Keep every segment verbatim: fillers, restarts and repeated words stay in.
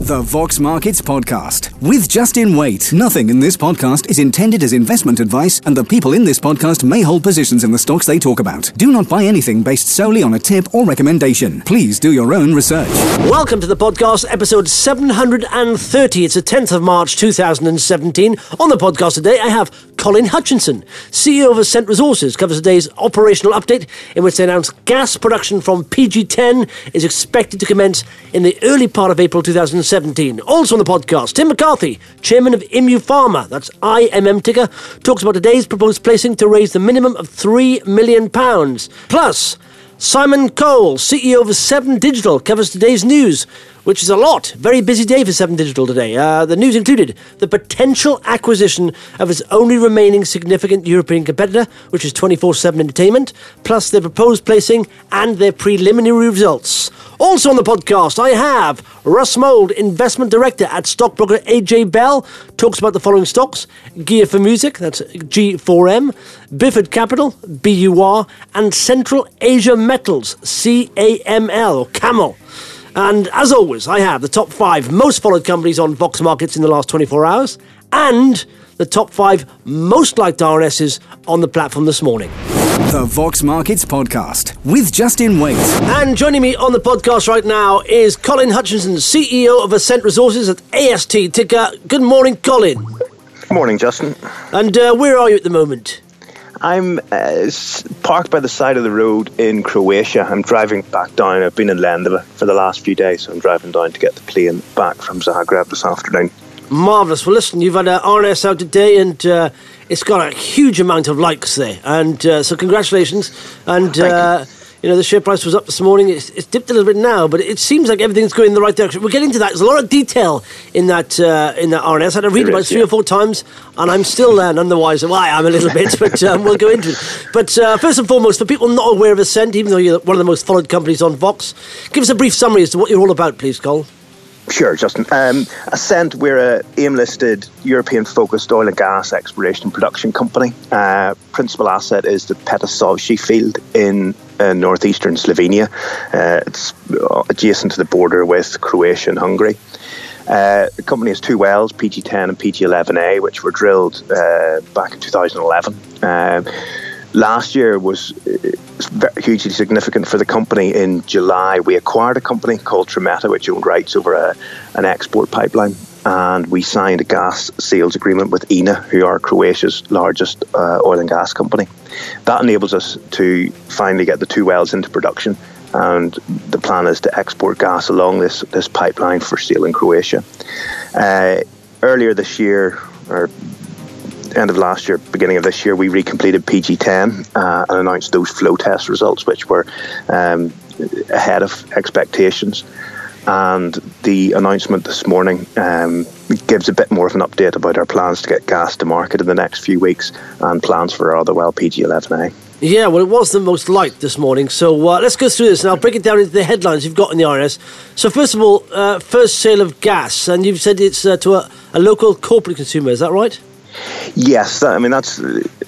The Vox Markets Podcast with Justin Waite. Nothing in this podcast is intended as investment advice, and the people in this podcast may hold positions in the stocks they talk about. Do not buy anything based solely on a tip or recommendation. Please do your own research. Welcome to the podcast, episode seven hundred thirty. It's the tenth of March two thousand seventeen. On the podcast today, I have Colin Hutchinson, C E O of Ascent Resources, covers today's operational update in which they announce gas production from P G ten is expected to commence in the early part of April two thousand seventeen. Also on the podcast, Tim McCarthy, chairman of Imu Pharma, that's I M M ticker, talks about today's proposed placing to raise the minimum of three million pounds. Plus, Simon Cole, C E O of Seven Digital, covers today's news, which is a lot. Very busy day for Seven Digital today. Uh, the news included the potential acquisition of its only remaining significant European competitor, which is twenty-four seven Entertainment, plus their proposed placing and their preliminary results. Also on the podcast, I have Russ Mould, investment director at stockbroker A J Bell, talks about the following stocks: Gear for Music, that's G four M, Bifford Capital, B U R, and Central Asia Metals, C A M L, or Camel. And as always, I have the top five most followed companies on Vox Markets in the last twenty-four hours, and the top five most liked R N Ss on the platform this morning. The Vox Markets Podcast with Justin Waite. And joining me on the podcast right now is Colin Hutchinson, C E O of Ascent Resources at A S T ticker. Good morning, Colin. Morning, Justin. And uh, where are you at the moment? I'm uh, parked by the side of the road in Croatia. I'm driving back down. I've been in Lendava for the last few days, so I'm driving down to get the plane back from Zagreb this afternoon. Marvellous. Well, listen, you've had an R N S out today, and uh, it's got a huge amount of likes there. And uh, so congratulations. And, uh, you. you know, the share price was up this morning. It's, it's dipped a little bit now, but it seems like everything's going in the right direction. We'll get into that. There's a lot of detail in that uh, in that R N S. I had to read it about is, three yeah. or four times, and I'm still uh, none the wiser. Well, I am a little bit, but um, we'll go into it. But uh, first and foremost, for people not aware of Ascent, even though you're one of the most followed companies on Vox, give us a brief summary as to what you're all about, please, Cole. Sure, Justin. Um, Ascent, we're a AIM-listed, European-focused oil and gas exploration and production company. Uh, principal asset is the Petasovci field in uh, northeastern Slovenia. Uh, it's adjacent to the border with Croatia and Hungary. Uh, the company has two wells, P G ten and P G eleven A, which were drilled uh, back in two thousand eleven. Uh, last year was uh, hugely significant for the company. In July, we acquired a company called Tremeta, which owned rights over a, an export pipeline, and we signed a gas sales agreement with I N A, who are Croatia's largest uh, oil and gas company. That enables us to finally get the two wells into production, and the plan is to export gas along this, this pipeline for sale in Croatia. Uh, earlier this year, or end of last year, beginning of this year, we recompleted P G ten uh, and announced those flow test results, which were um, ahead of expectations. And the announcement this morning um, gives a bit more of an update about our plans to get gas to market in the next few weeks and plans for our other well, P G eleven A. Yeah, well, it was the most liked this morning. So uh, let's go through this, and I'll break it down into the headlines you've got in the R N S. So first of all, uh, first sale of gas, and you've said it's uh, to a, a local corporate consumer, is that right? Yes, that, I mean, that's,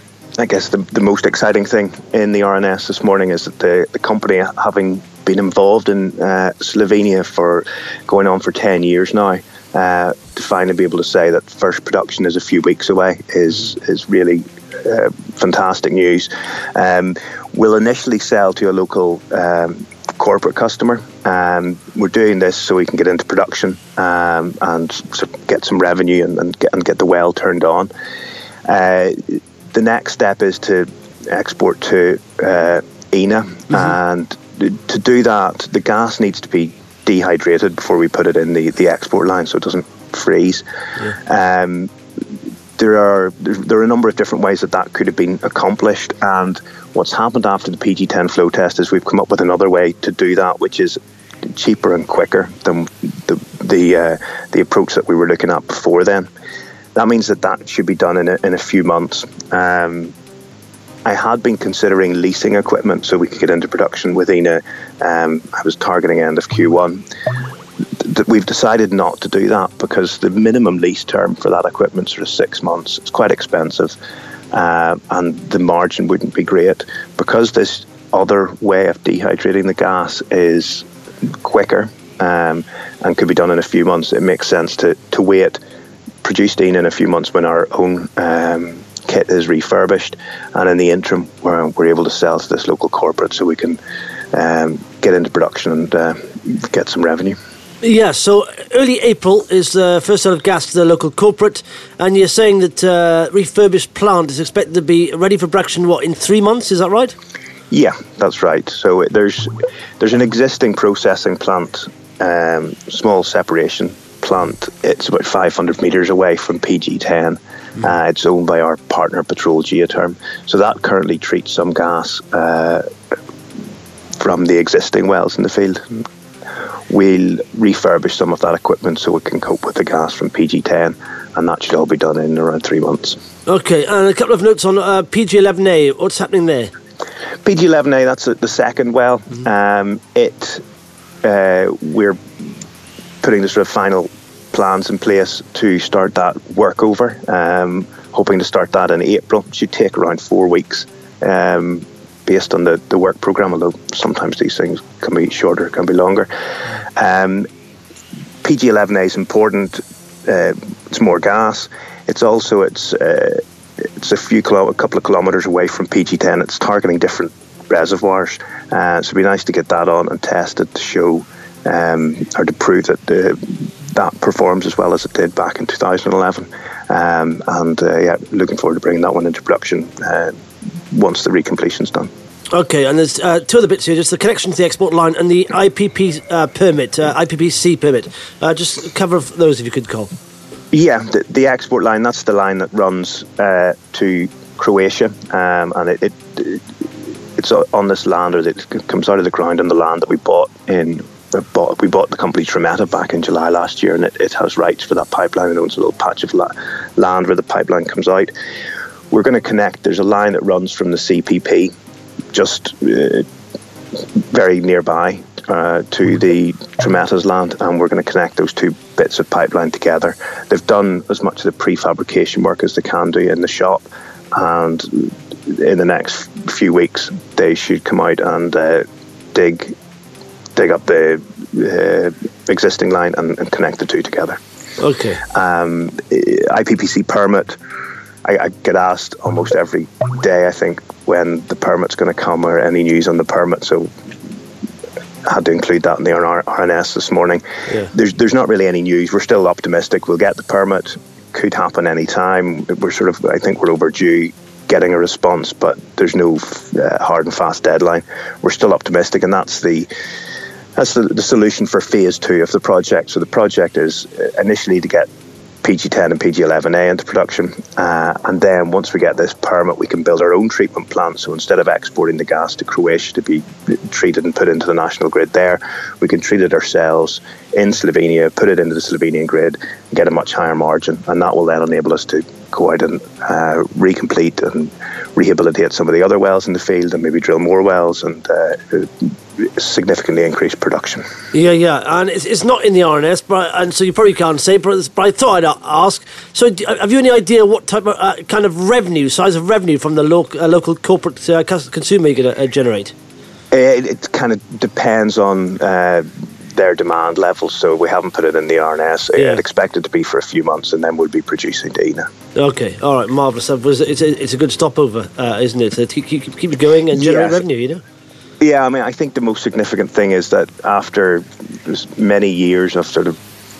I guess, the, the most exciting thing in the R N S this morning is that the, the company, having been involved in uh, Slovenia for going on for ten years now, uh, to finally be able to say that first production is a few weeks away is, is really uh, fantastic news. Um, we'll initially sell to a local um, corporate customer. Um, we're doing this so we can get into production um, and sort of get some revenue and, and, get, and get the well turned on. Uh, the next step is to export to uh, I N A, mm-hmm. and to do that, the gas needs to be dehydrated before we put it in the, the export line so it doesn't freeze. Yeah. Um, there are there are a number of different ways that that could have been accomplished, and what's happened after the P G ten flow test is we've come up with another way to do that, which is cheaper and quicker than the the uh, the approach that we were looking at before then. That means that that should be done in a, in a few months. Um, I had been considering leasing equipment so we could get into production with I N A. Um, I was targeting end of Q one. We've decided not to do that because the minimum lease term for that equipment is sort of six months. It's quite expensive, uh, and the margin wouldn't be great. Because this other way of dehydrating the gas is quicker, um, and could be done in a few months, it makes sense to, to wait, produce Dean in a few months when our own um, kit is refurbished, and in the interim we're, we're able to sell to this local corporate so we can um, get into production and uh, get some revenue. Yeah, so early April is the first sale of gas to the local corporate, and you're saying that uh, refurbished plant is expected to be ready for production, what, in three months, is that right? Yeah, that's right. So there's there's an existing processing plant, um, small separation plant. It's about five hundred metres away from P G ten. Mm. Uh, it's owned by our partner Petrol Geotherm. So that currently treats some gas uh, from the existing wells in the field. We'll refurbish some of that equipment so it can cope with the gas from P G ten, and that should all be done in around three months. Okay, and a couple of notes on uh, P G eleven A. What's happening there? P G eleven A, that's the second well. Mm-hmm. Um, it uh, we're putting the sort of final plans in place to start that workover. Um, hoping to start that in April. It should take around four weeks. Um, based on the, the work programme, although sometimes these things can be shorter, can be longer. Um, P G eleven A is important. Uh, it's more gas. It's also, it's uh, it's a few kilo, a couple of kilometres away from P G ten. It's targeting different reservoirs. Uh, so it'd be nice to get that on and test it to show um, or to prove that the, that performs as well as it did back in two thousand eleven. Um, and uh, yeah, looking forward to bringing that one into production uh, once the recompletion's done. Okay, and there's uh, two other bits here, just the connection to the export line and the I P P uh, permit, uh, I P P C permit. Uh, just cover those if you could, Col. Yeah, the, the export line, that's the line that runs uh, to Croatia, um, and it, it it's on this land, or it comes out of the ground on the land that we bought in. Uh, bought, we bought the company Tremeta back in July last year, and it, it has rights for that pipeline. It owns a little patch of la- land where the pipeline comes out. We're going to connect. There's a line that runs from the C P P just uh, very nearby uh, to the Tremeta's land, and we're going to connect those two bits of pipeline together. They've done as much of the prefabrication work as they can do in the shop, and in the next few weeks they should come out and uh, dig dig up the uh, existing line and, and connect the two together. Okay. Um, I P P C permit, I, I get asked almost every day, I think, when the permit's going to come or any news on the permit, so I had to include that in the R N S this morning. Yeah. There's there's not really any news. We're still optimistic. We'll get the permit. Could happen any time. We're sort of, I think we're overdue getting a response, but there's no uh, hard and fast deadline. We're still optimistic, and that's the that's the, the solution for phase two of the project. So the project is initially to get P G ten and P G eleven A into production, uh, and then once we get this permit, we can build our own treatment plant. So instead of exporting the gas to Croatia to be treated and put into the national grid there, we can treat it ourselves in Slovenia, put it into the Slovenian grid, and get a much higher margin, and that will then enable us to go out and uh, recomplete and rehabilitate some of the other wells in the field, and maybe drill more wells and uh, significantly increase production. Yeah, yeah, and it's, it's not in the R N S, but and so you probably can't say, but, but I thought I'd ask. So, do, have you any idea what type of uh, kind of revenue, size of revenue from the lo- uh, local corporate uh, consumer you're going to uh, generate? It, it kind of depends on Uh, their demand levels, so we haven't put it in the R N S. Yeah. I'd expect it to be for a few months, and then we'll be producing to E N A. Okay, all right, marvellous. It's a, it's a good stopover, uh, isn't it? To keep, keep, keep it going and generate yes. revenue, you know? Yeah, I mean, I think the most significant thing is that after many years of sort of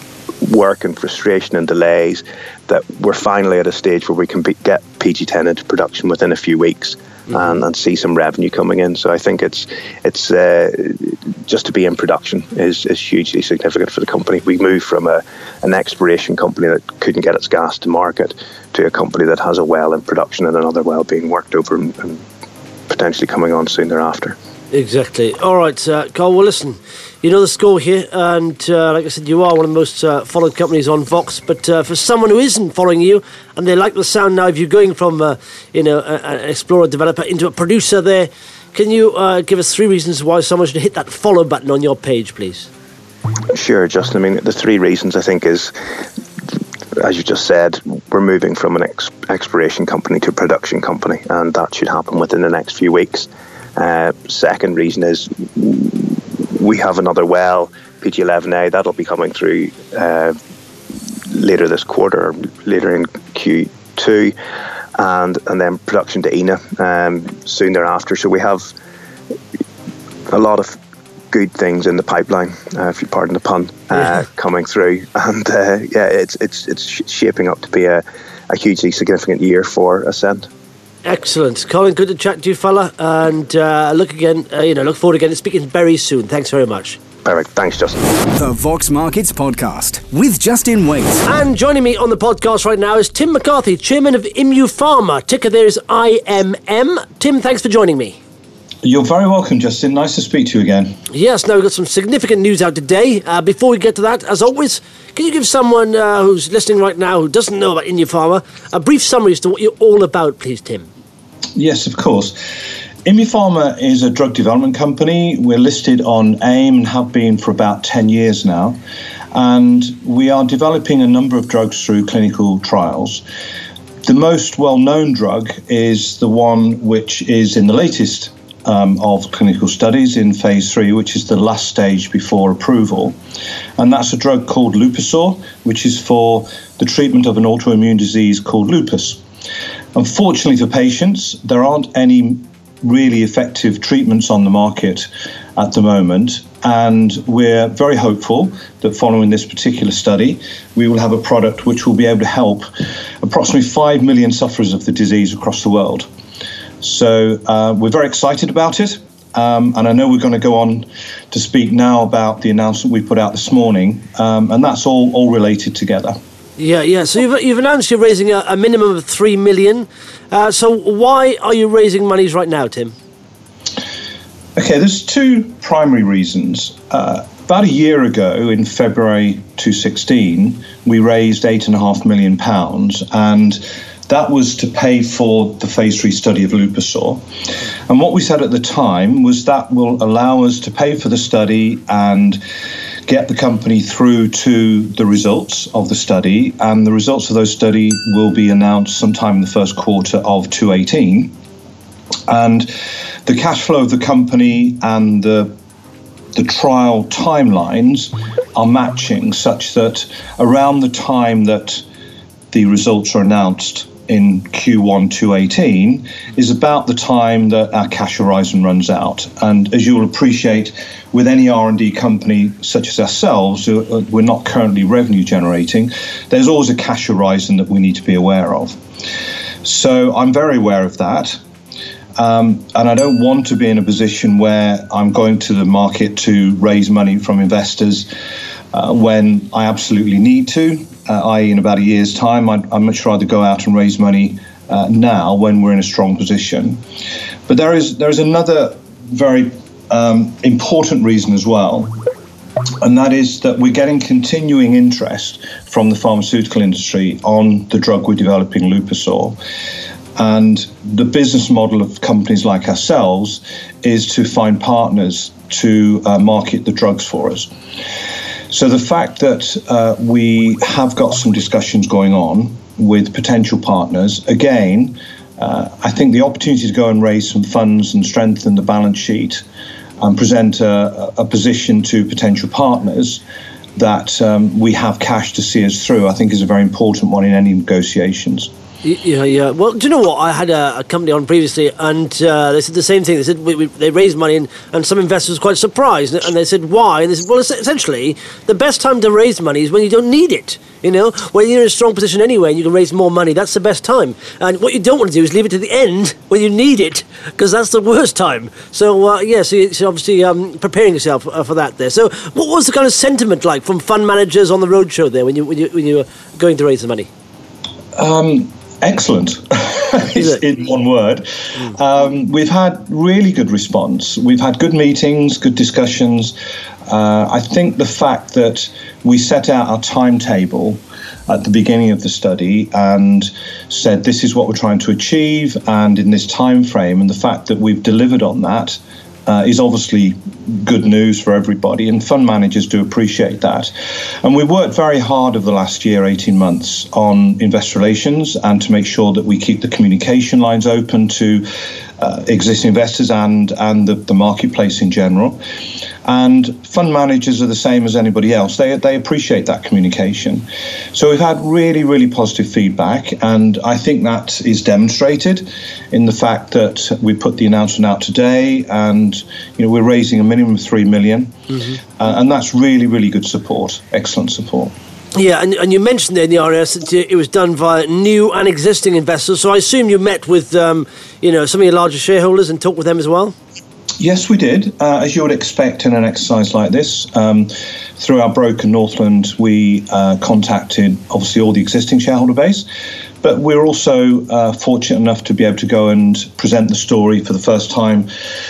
work and frustration and delays, that we're finally at a stage where we can be, get P G ten into production within a few weeks. Mm-hmm. And, and see some revenue coming in. So I think it's it's uh, just to be in production is, is hugely significant for the company. We moved from a an exploration company that couldn't get its gas to market to a company that has a well in production and another well being worked over and, and potentially coming on soon thereafter. Exactly. All right, uh, Col, well, listen, you know the score here, and uh, like I said, you are one of the most uh, followed companies on Vox, but uh, for someone who isn't following you, and they like the sound now of you going from uh, you know, a, an explorer developer into a producer there, can you uh, give us three reasons why someone should hit that follow button on your page, please? Sure, Justin. I mean, the three reasons, I think, is, as you just said, we're moving from an ex- exploration company to a production company, and that should happen within the next few weeks. Uh, second reason is we have another well P G eleven A, that'll be coming through uh, later this quarter, or later in Q two, and and then production to E N A um, soon thereafter. So we have a lot of good things in the pipeline, uh, if you pardon the pun, uh, yeah. coming through, and uh, yeah, it's it's it's shaping up to be a, a hugely significant year for Ascent. Excellent, Colin. Good to chat to you, fella, and uh, look again. Uh, you know, look forward again to speaking very soon. Thanks very much. Perfect. Thanks, Justin. The Vox Markets Podcast with Justin Waite. And joining me on the podcast right now is Tim McCarthy, Chairman of Imupharma. Ticker there is I M M. Tim, thanks for joining me. You're very welcome, Justin. Nice to speak to you again. Yes, now we've got some significant news out today. Uh, before we get to that, as always, can you give someone uh, who's listening right now who doesn't know about Imupharma a brief summary as to what you're all about, please, Tim? Yes, of course. Imupharma is a drug development company. We're listed on AIM and have been for about ten years now. And we are developing a number of drugs through clinical trials. The most well-known drug is the one which is in the latest um, of clinical studies in phase three, which is the last stage before approval. And that's a drug called Lupusor, which is for the treatment of an autoimmune disease called lupus. Unfortunately for patients, there aren't any really effective treatments on the market at the moment, and we're very hopeful that following this particular study we will have a product which will be able to help approximately five million sufferers of the disease across the world. So uh, we're very excited about it, um, and I know we're going to go on to speak now about the announcement we put out this morning, um, and that's all, all related together. Yeah, yeah. So you've, you've announced you're raising a, a minimum of three million. Uh, so why are you raising monies right now, Tim? Okay, there's two primary reasons. Uh, about a year ago, in February twenty sixteen, we raised eight and a half million pounds, and that was to pay for the phase three study of Lupusor. And what we said at the time was that will allow us to pay for the study and get the company through to the results of the study, and the results of those study will be announced sometime in the first quarter of twenty eighteen. And the cash flow of the company and the the trial timelines are matching, such that around the time that the results are announced in Q one twenty eighteen is about the time that our cash horizon runs out. And as you will appreciate, with any R and D company such as ourselves, we're not currently revenue generating, there's always a cash horizon that we need to be aware of. So I'm very aware of that. Um, and I don't want to be in a position where I'm going to the market to raise money from investors uh, when I absolutely need to, uh, that is in about a year's time. I'd, I'd much rather go out and raise money uh, now when we're in a strong position. But there is there is another very um, important reason as well, and that is that we're getting continuing interest from the pharmaceutical industry on the drug we're developing, Lupusor. And the business model of companies like ourselves is to find partners to uh, market the drugs for us. So the fact that uh, we have got some discussions going on with potential partners, again, uh, I think the opportunity to go and raise some funds and strengthen the balance sheet and present a, a position to potential partners that um, we have cash to see us through, I think is a very important one in any negotiations. Yeah, yeah. Well, do you know what? I had a, a company on previously, and uh, they said the same thing. They said we, we, they raised money, and, and some investors were quite surprised. And they said, why? And they said, well, essentially, the best time to raise money is when you don't need it. You know, when you're in a strong position anyway and you can raise more money, that's the best time. And what you don't want to do is leave it to the end when you need it, because that's the worst time. So, uh, yeah, so you're obviously um, preparing yourself uh, for that there. So what was the kind of sentiment like from fund managers on the roadshow there when you, when you, when you were going to raise the money? Um... Excellent, in one word. Um, we've had really good response. We've had good meetings, good discussions. Uh, I think the fact that we set out our timetable at the beginning of the study and said this is what we're trying to achieve and in this time frame, and the fact that we've delivered on that uh, is obviously good news for everybody, and fund managers do appreciate that. And we've worked very hard over the last year, eighteen months, on investor relations and to make sure that we keep the communication lines open to uh, existing investors and, and the, the marketplace in general. And fund managers are the same as anybody else. They they appreciate that communication. So we've had really, really positive feedback, and I think that is demonstrated in the fact that we put the announcement out today, and you know we're raising a minimum of three million, mm-hmm. uh, and that's really, really good support, excellent support. Yeah, and, and you mentioned there in the R N S that it was done via new and existing investors. So I assume you met with, um, you know, some of your larger shareholders and talked with them as well? Yes, we did. Uh, as you would expect in an exercise like this, um, through our broker Northland, we uh, contacted obviously all the existing shareholder base, but we're also uh, fortunate enough to be able to go and present the story for the first time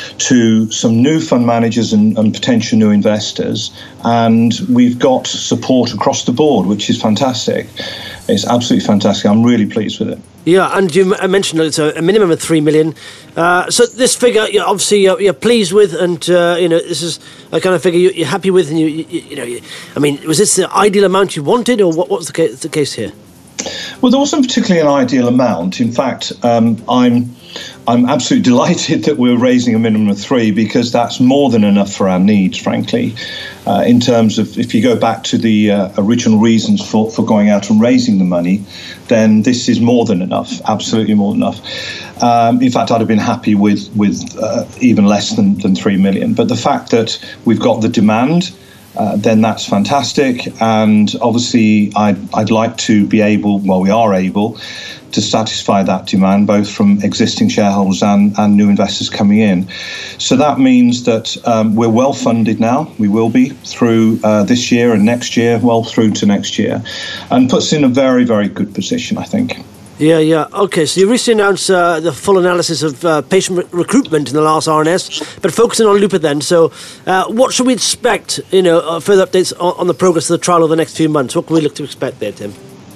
to some new fund managers and, and potential new investors. And we've got support across the board, which is fantastic. It's absolutely fantastic. I'm really pleased with it. Yeah, and you mentioned it's a minimum of three million. Uh, so this figure, you know, obviously, you're, you're pleased with, and uh, you know, this is a kind of figure you're happy with, and you, you, you know, you, I mean, was this the ideal amount you wanted, or what, what was the case, the case here? Well, there wasn't particularly an ideal amount. In fact, um, I'm I'm absolutely delighted that we're raising a minimum of three, because that's more than enough for our needs, frankly. Uh, in terms of, if you go back to the uh, original reasons for, for going out and raising the money, then this is more than enough, absolutely more than enough. Um, in fact, I'd have been happy with, with uh, even less than, than three million. But the fact that we've got the demand, Uh, then that's fantastic. And obviously, I'd, I'd like to be able, well, we are able to satisfy that demand, both from existing shareholders and, and new investors coming in. So that means that um, we're well funded now. We will be through uh, this year and next year, well through to next year, and puts us in a very, very good position, I think. Yeah, yeah. Okay, so you recently announced uh, the full analysis of uh, patient re- recruitment in the last R N S, but focusing on lupus then. So uh, what should we expect, you know, uh, further updates on, on the progress of the trial over the next few months? What can we look to expect there, Tim?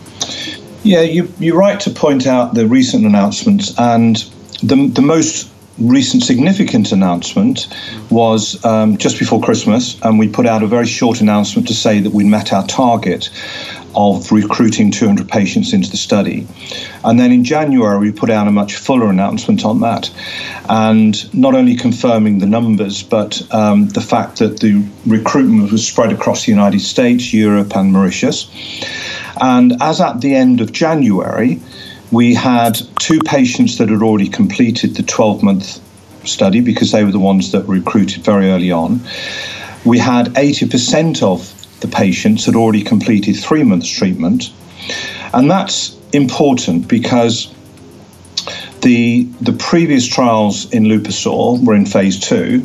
Yeah, you, you're right to point out the recent announcements, and the, the most recent significant announcement was um, just before Christmas, and we put out a very short announcement to say that we met our target of recruiting two hundred patients into the study. And then in January, we put out a much fuller announcement on that, and not only confirming the numbers, but um, the fact that the recruitment was spread across the United States, Europe, and Mauritius. And as at the end of January, we had two patients that had already completed the twelve-month study, because they were the ones that were recruited very early on. We had eighty percent of the patients had already completed three months treatment. And that's important because the the previous trials in Lupusol were in phase two,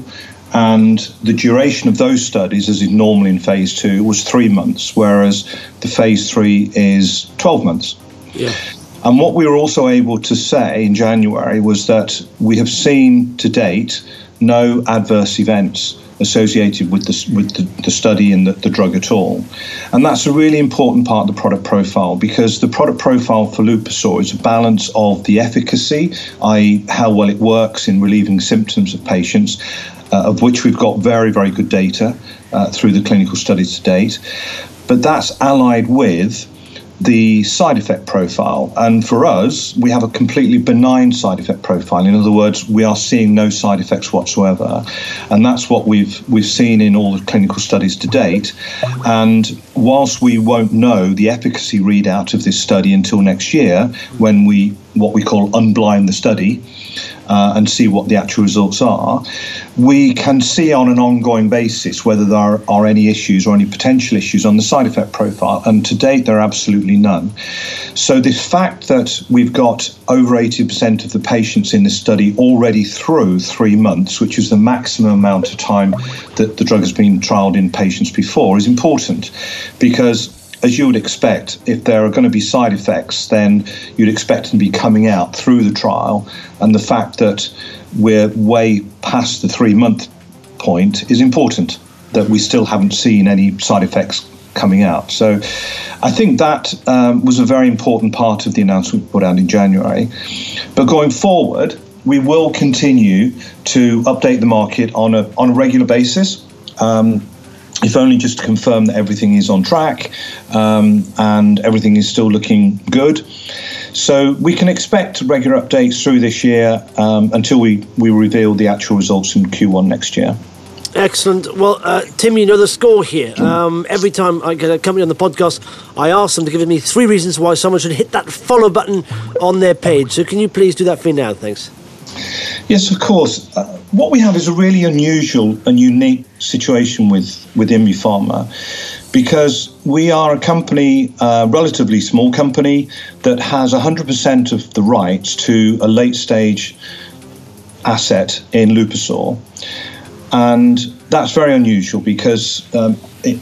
and the duration of those studies, as is normally in phase two, was three months, whereas the phase three is twelve months. Yeah. And what we were also able to say in January was that we have seen to date no adverse events associated with the, with the, the study and the, the drug at all. And that's a really important part of the product profile, because the product profile for Lupusol is a balance of the efficacy, that is how well it works in relieving symptoms of patients, uh, of which we've got very, very good data uh, through the clinical studies to date. But that's allied with the side effect profile. And for us, we have a completely benign side effect profile. In other words, we are seeing no side effects whatsoever. And that's what we've we've seen in all the clinical studies to date. And whilst we won't know the efficacy readout of this study until next year, when we, what we call unblind the study, Uh, and see what the actual results are, we can see on an ongoing basis whether there are, are any issues or any potential issues on the side effect profile. And to date, there are absolutely none. So the fact that we've got over eighty percent of the patients in this study already through three months, which is the maximum amount of time that the drug has been trialled in patients before, is important, because as you would expect, if there are going to be side effects, then you'd expect them to be coming out through the trial. And the fact that we're way past the three-month point is important, that we still haven't seen any side effects coming out. So I think that um, was a very important part of the announcement we put out in January. But going forward, we will continue to update the market on a, on a regular basis. Um, if only just to confirm that everything is on track um, and everything is still looking good. So we can expect regular updates through this year um, until we, we reveal the actual results in Q one next year. Excellent. Well, uh, Tim, you know the score here. Um, every time I get a company on the podcast, I ask them to give me three reasons why someone should hit that follow button on their page. So can you please do that for me now? Thanks. Yes, of course. Uh, what we have is a really unusual and unique situation with, with InmuPharma, because we are a company, a relatively small company, that has one hundred percent of the rights to a late-stage asset in Lupusor. And that's very unusual because um, it,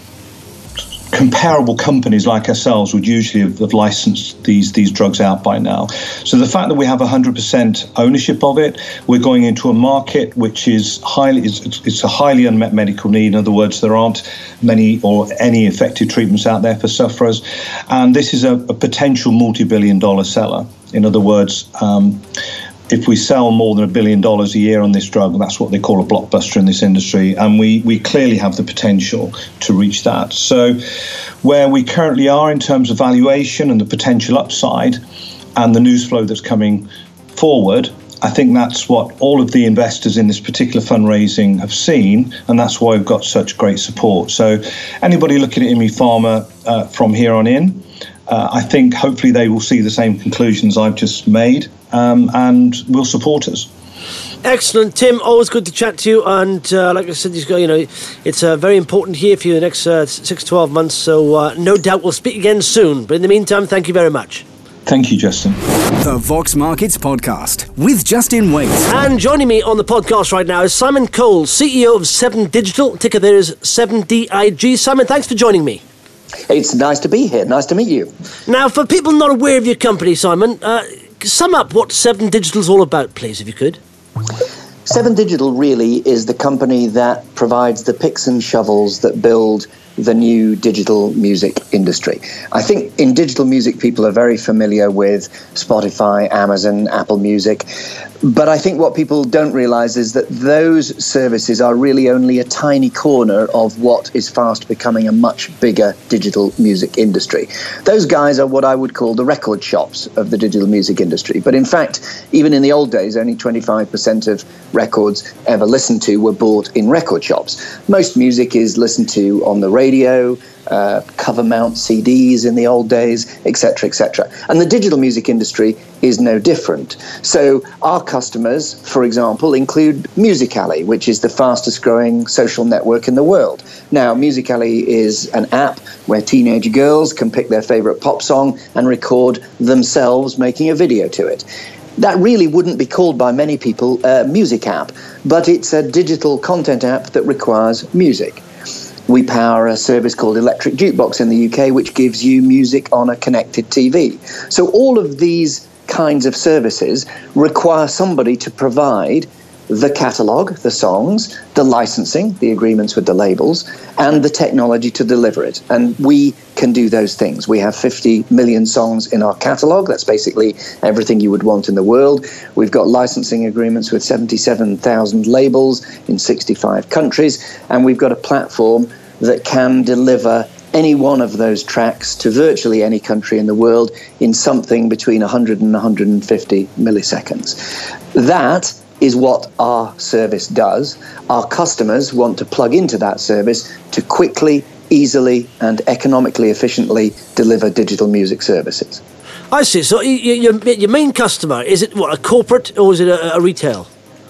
comparable companies like ourselves would usually have, have licensed these these drugs out by now. So the fact that we have one hundred percent ownership of it, we're going into a market which is highly it's, it's a highly unmet medical need. In other words, there aren't many or any effective treatments out there for sufferers, and this is a, a potential multi-billion dollar seller. In other words, um, if we sell more than a billion dollars a year on this drug, that's what they call a blockbuster in this industry, and we, we clearly have the potential to reach that. So where we currently are in terms of valuation and the potential upside and the news flow that's coming forward, I think that's what all of the investors in this particular fundraising have seen, and that's why we've got such great support. So anybody looking at InmuPharma uh, from here on in, uh, I think hopefully they will see the same conclusions I've just made. Um, and will support us. Excellent, Tim. Always good to chat to you. And uh, like I said, you know, it's uh, very important here for you the next uh, six to twelve months. So uh, no doubt we'll speak again soon. But in the meantime, thank you very much. Thank you, Justin. The Vox Markets Podcast with Justin Waite. And joining me on the podcast right now is Simon Cole, C E O of seven Digital. Ticker there is seven D I G. Simon, thanks for joining me. It's nice to be here. Nice to meet you. Now, for people not aware of your company, Simon, uh, sum up what seven Digital is all about, please, if you could. seven Digital really is the company that provides the picks and shovels that build the new digital music industry. I think in digital music, people are very familiar with Spotify, Amazon, Apple Music. But I think what people don't realize is that those services are really only a tiny corner of what is fast becoming a much bigger digital music industry. Those guys are what I would call the record shops of the digital music industry. But in fact, even in the old days, only twenty-five percent of records ever listened to were bought in record shops. Most music is listened to on the radio, uh, cover mount C Ds in the old days, et cetera, et cetera. And the digital music industry is no different. So our customers, for example, include Musical.ly, which is the fastest growing social network in the world. Now, Musical.ly is an app where teenage girls can pick their favorite pop song and record themselves making a video to it. That really wouldn't be called by many people a music app, but it's a digital content app that requires music. We power a service called Electric Jukebox in the U K, which gives you music on a connected T V. So all of these kinds of services require somebody to provide the catalogue, the songs, the licensing, the agreements with the labels, and the technology to deliver it. And we can do those things. We have fifty million songs in our catalogue. That's basically everything you would want in the world. We've got licensing agreements with seventy-seven thousand labels in sixty-five countries, and we've got a platform that can deliver any one of those tracks to virtually any country in the world in something between one hundred and one hundred fifty milliseconds. That is what our service does. Our customers want to plug into that service to quickly, easily, and economically efficiently deliver digital music services. I see. So your, your main customer, is it what, a corporate or is it a, a retail?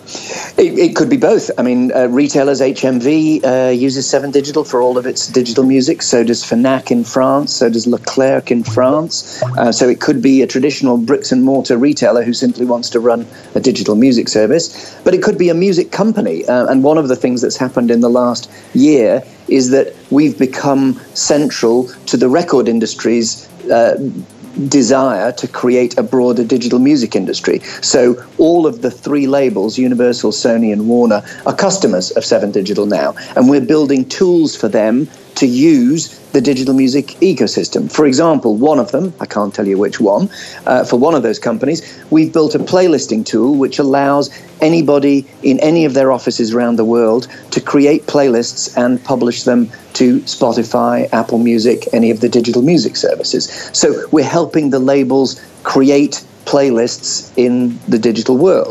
It, it could be both. I mean, uh, retailers, H M V uh, uses seven Digital for all of its digital music. So does Fnac in France. So does Leclerc in France. Uh, so it could be a traditional bricks and mortar retailer who simply wants to run a digital music service. But it could be a music company. Uh, and one of the things that's happened in the last year is that we've become central to the record industry's uh, desire to create a broader digital music industry. So all of the three labels, Universal, Sony and Warner, are customers of seven Digital now. And we're building tools for them to use the digital music ecosystem. For example, one of them, I can't tell you which one, uh, for one of those companies, we've built a playlisting tool which allows anybody in any of their offices around the world to create playlists and publish them to Spotify, Apple Music, any of the digital music services. So we're helping the labels create playlists in the digital world.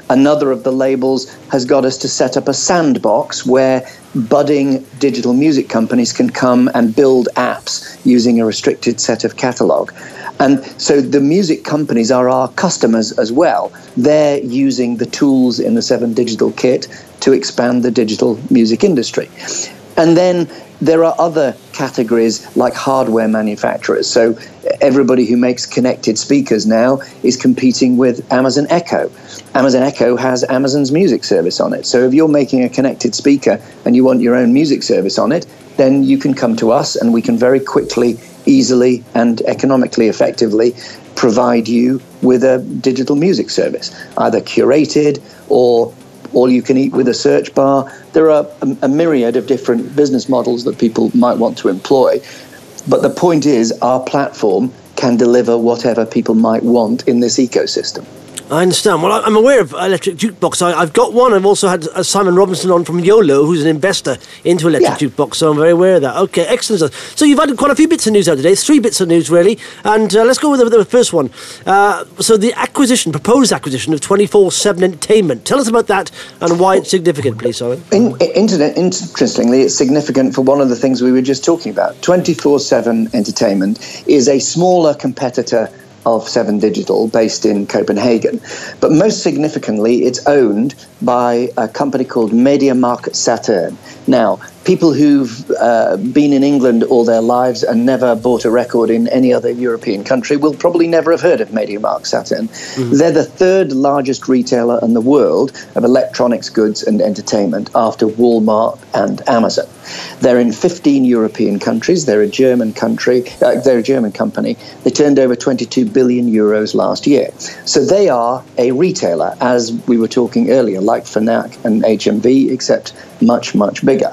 Another of the labels has got us to set up a sandbox where budding digital music companies can come and build apps using a restricted set of catalog. And so the music companies are our customers as well. They're using the tools in the Seven Digital kit to expand the digital music industry. And then there are other categories like hardware manufacturers. So everybody who makes connected speakers now is competing with Amazon Echo. Amazon Echo has Amazon's music service on it. So if you're making a connected speaker and you want your own music service on it, then you can come to us and we can very quickly, easily and economically effectively provide you with a digital music service, either curated or all you can eat with a search bar. There are a, a myriad of different business models that people might want to employ. But the point is, our platform can deliver whatever people might want in this ecosystem. I understand. Well, I'm aware of Electric Jukebox. I, I've got one. I've also had uh, Simon Robinson on from YOLO, who's an investor into Electric Yeah. Jukebox, so I'm very aware of that. Okay, excellent. So you've had quite a few bits of news out today, three bits of news, really. And uh, let's go with the, the first one. Uh, so the acquisition, proposed acquisition of twenty-four seven Entertainment. Tell us about that and why it's significant, please, Simon. In, internet, interestingly, it's significant for one of the things we were just talking about. twenty-four seven Entertainment is a smaller competitor of Seven Digital, based in Copenhagen. But most significantly, it's owned by a company called MediaMarkt Saturn. Now, people who've uh, been in England all their lives and never bought a record in any other European country will probably never have heard of MediaMarkt Saturn. Mm-hmm. They're the third largest retailer in the world of electronics goods and entertainment after Walmart and Amazon. They're in fifteen European countries. They're a German country. Uh, they're a German company. They turned over twenty-two billion euros last year. So they are a retailer, as we were talking earlier, like Fnac and H M V, except much, much bigger.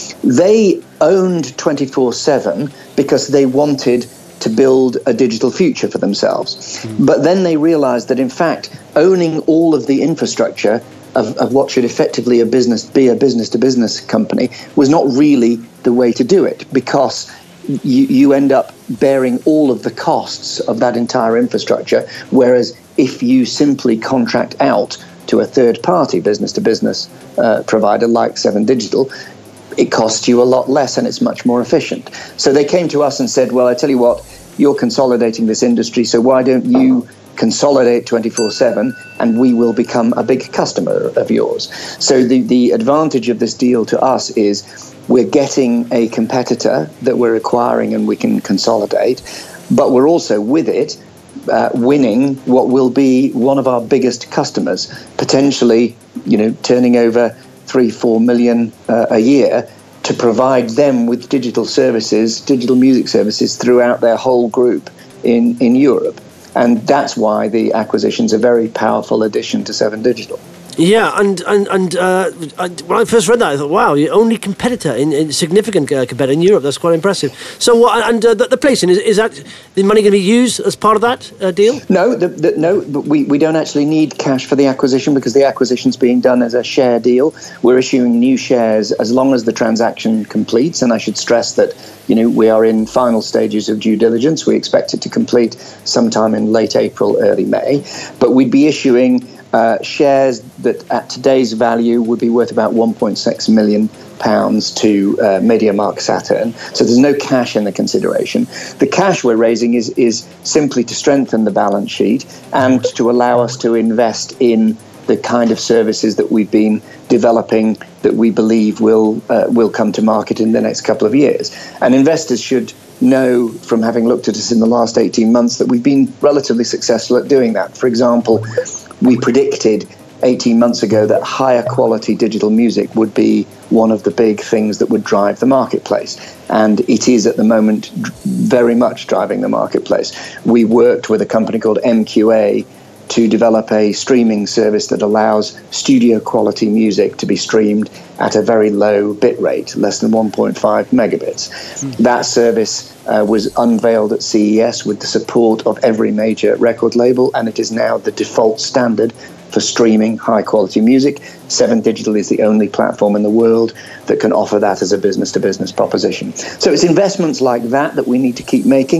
They owned twenty-four seven because they wanted to build a digital future for themselves. Mm. But then they realized that, in fact, owning all of the infrastructure Of, of what should effectively a business be a business-to-business company was not really the way to do it, because you, you end up bearing all of the costs of that entire infrastructure, whereas if you simply contract out to a third-party business-to-business uh, provider like Seven Digital, it costs you a lot less and it's much more efficient. So they came to us and said, well, I tell you what, you're consolidating this industry, so why don't you consolidate twenty-four seven and we will become a big customer of yours. So the, the advantage of this deal to us is we're getting a competitor that we're acquiring and we can consolidate, but we're also with it uh, winning what will be one of our biggest customers, potentially, you know, turning over three, four million uh, a year, to provide them with digital services, digital music services throughout their whole group in, in Europe. And that's why the acquisition's a very powerful addition to Seven Digital. Yeah, and and and uh, I, when I first read that, I thought, wow, your only competitor, in, in significant uh, competitor in Europe. That's quite impressive. So, uh, and uh, the, the placing, is, is that the money going to be used as part of that uh, deal? No, the, the, no, but we, we don't actually need cash for the acquisition because the acquisition's being done as a share deal. We're issuing new shares as long as the transaction completes, and I should stress that, you know, we are in final stages of due diligence. We expect it to complete sometime in late April, early May, but we'd be issuing Uh, shares that at today's value would be worth about one point six million pounds to uh, MediaMarkt Saturn. So there's no cash in the consideration. The cash we're raising is, is simply to strengthen the balance sheet and to allow us to invest in the kind of services that we've been developing that we believe will uh, will come to market in the next couple of years. And investors should know, from having looked at us in the last eighteen months, that we've been relatively successful at doing that. For example, we predicted eighteen months ago that higher quality digital music would be one of the big things that would drive the marketplace. And it is at the moment very much driving the marketplace. We worked with a company called M Q A to develop a streaming service that allows studio quality music to be streamed at a very low bit rate, less than one point five megabits. Mm. That service uh, was unveiled at C E S with the support of every major record label, and it is now the default standard for streaming high-quality music. Seven Digital is the only platform in the world that can offer that as a business-to-business proposition. So it's investments like that that we need to keep making.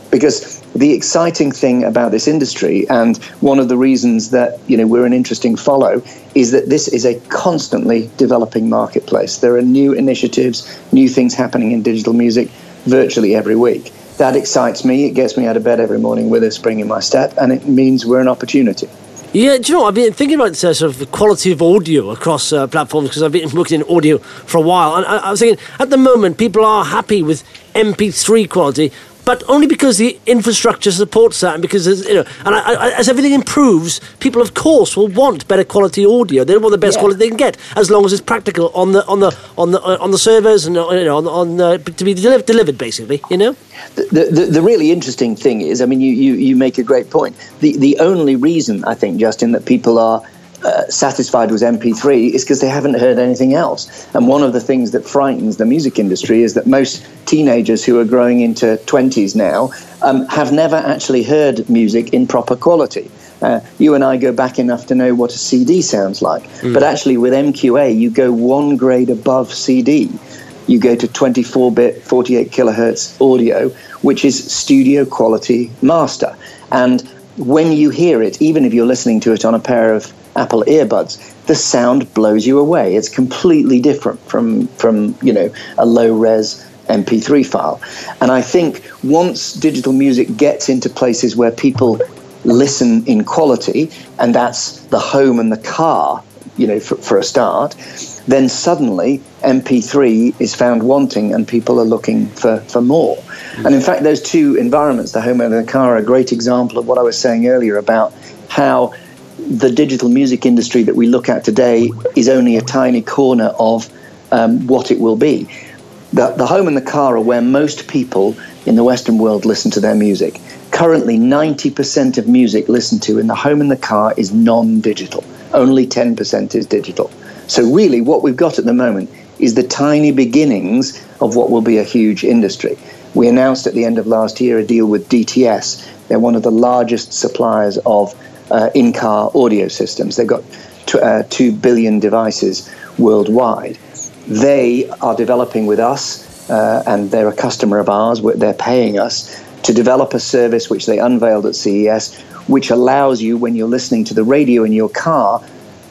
Because the exciting thing about this industry, and one of the reasons that, you know, we're an interesting follow, is that this is a constantly developing marketplace. There are new initiatives, new things happening in digital music virtually every week. That excites me. It gets me out of bed every morning with a spring in my step, and it means we're an opportunity. Yeah, do you know, I've been thinking about uh, sort of the quality of audio across uh, platforms, because I've been working in audio for a while, and I, I was thinking, at the moment, people are happy with M P three quality, but only because the infrastructure supports that, and because, you know, and I, I, as everything improves, people, of course, will want better quality audio. They want the best yeah. quality they can get, as long as it's practical on the on the on the uh, on the servers and uh, you know on, on uh, to be delivered, delivered, basically. You know. The, the the really interesting thing is, I mean, you, you, you make a great point. The the only reason, I think, Justin, that people are uh, satisfied with M P three is because they haven't heard anything else. And one of the things that frightens the music industry is that most teenagers who are growing into twenties now um, have never actually heard music in proper quality. Uh, you and I go back enough to know what a C D sounds like. Mm. But actually with M Q A, you go one grade above C D. You go to twenty-four bit, forty-eight kilohertz audio, which is studio quality master. And when you hear it, even if you're listening to it on a pair of Apple earbuds, the sound blows you away. It's completely different from, from you know, a low-res M P three file. And I think once digital music gets into places where people listen in quality, and that's the home and the car, you know, for, for a start, then suddenly M P three is found wanting and people are looking for, for more. Mm-hmm. And in fact, those two environments, the home and the car, are a great example of what I was saying earlier about how the digital music industry that we look at today is only a tiny corner of um, what it will be. The, the home and the car are where most people in the Western world listen to their music. Currently, ninety percent of music listened to in the home and the car is non-digital. Only ten percent is digital. So really, what we've got at the moment is the tiny beginnings of what will be a huge industry. We announced at the end of last year a deal with D T S. They're one of the largest suppliers of uh, in-car audio systems. They've got t- uh, two billion devices worldwide. They are developing with us, uh, and they're a customer of ours. They're paying us to develop a service which they unveiled at C E S, which allows you, when you're listening to the radio in your car,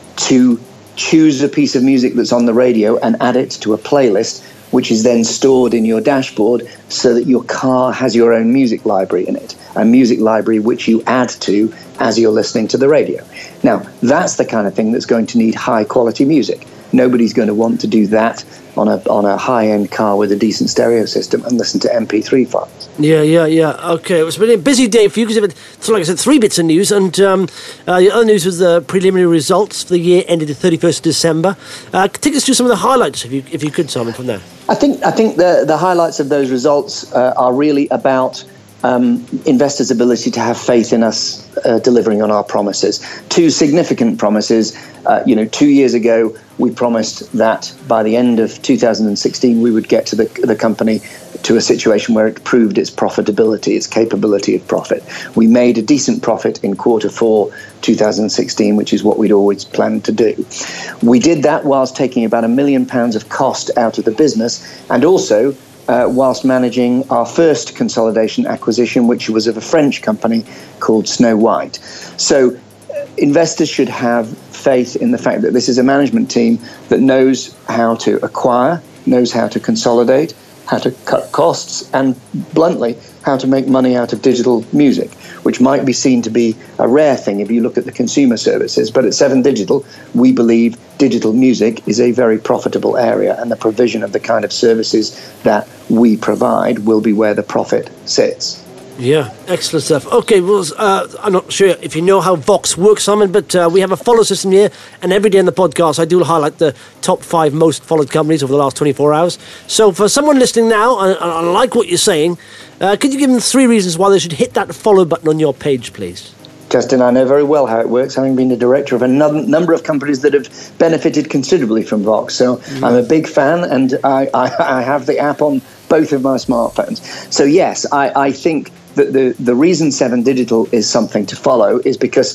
to choose a piece of music that's on the radio and add it to a playlist, which is then stored in your dashboard so that your car has your own music library in it, a music library which you add to as you're listening to the radio. Now, that's the kind of thing that's going to need high-quality music. Nobody's going to want to do that on a on a high-end car with a decent stereo system and listen to M P three files. Yeah, yeah, yeah. Okay, it was a busy day for you because you had, so like I said, three bits of news, and um, uh, the other news was the preliminary results for the year ended the thirty-first of December. Uh, take us through some of the highlights, if you if you could, Simon, from there. I think I think the the highlights of those results uh, are really about Um, investors' ability to have faith in us uh, delivering on our promises. Two significant promises. Uh, you know, two years ago, we promised that by the end of two thousand sixteen, we would get to the, the company to a situation where it proved its profitability, its capability of profit. We made a decent profit in quarter four two thousand sixteen, which is what we'd always planned to do. We did that whilst taking about a million pounds of cost out of the business, and also Uh, whilst managing our first consolidation acquisition, which was of a French company called Snow White. So uh, investors should have faith in the fact that this is a management team that knows how to acquire, knows how to consolidate, how to cut costs, and bluntly, how to make money out of digital music, which might be seen to be a rare thing if you look at the consumer services. But at Seven Digital, we believe digital music is a very profitable area, and the provision of the kind of services that we provide will be where the profit sits. Yeah, excellent stuff. Okay, well, uh, I'm not sure if you know how Vox works, Simon, but uh, we have a follow system here, and every day in the podcast I do highlight the top five most followed companies over the last twenty-four hours. So for someone listening now, and I, I like what you're saying, uh, could you give them three reasons why they should hit that follow button on your page, please? Justin, I know very well how it works, having been the director of a num- number of companies that have benefited considerably from Vox. So mm. I'm a big fan, and I, I, I have the app on both of my smartphones. So yes, I, I think that the, the reason Seven Digital is something to follow is because